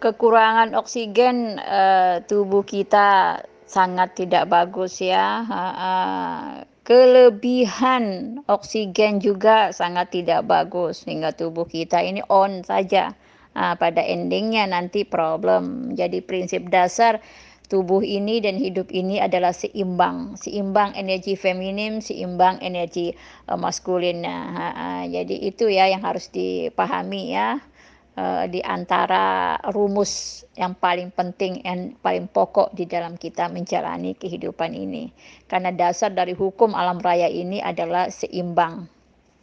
kekurangan oksigen, tubuh kita sangat tidak bagus ya, heeh. Kelebihan oksigen juga sangat tidak bagus, sehingga tubuh kita ini on saja. Pada endingnya nanti problem. Jadi prinsip dasar tubuh ini dan hidup ini adalah seimbang, seimbang energi feminin, seimbang energi, maskulinnya, heeh. Jadi itu ya yang harus dipahami ya. Di antara rumus yang paling penting dan paling pokok di dalam kita menjalani kehidupan ini. Karena dasar dari hukum alam raya ini adalah seimbang.